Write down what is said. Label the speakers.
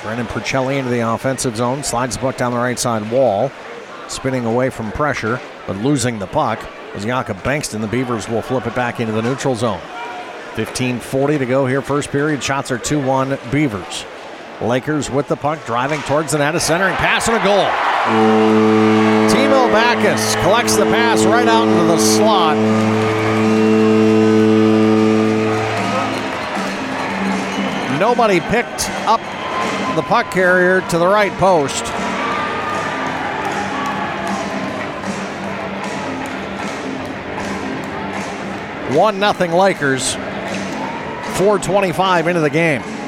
Speaker 1: Brennan Percelli into the offensive zone. Slides the puck down the right side wall. Spinning away from pressure, but losing the puck was Jakob Bankston. The Beavers will flip it back into the neutral zone. 15:40 to go here, first period. Shots are 2-1 Beavers. Lakers with the puck, driving towards the net, a centering pass and a goal. Timo Backus collects the pass right out into the slot. Nobody picked up the puck carrier to the right post. One-0 Lakers. 4:25 into the game.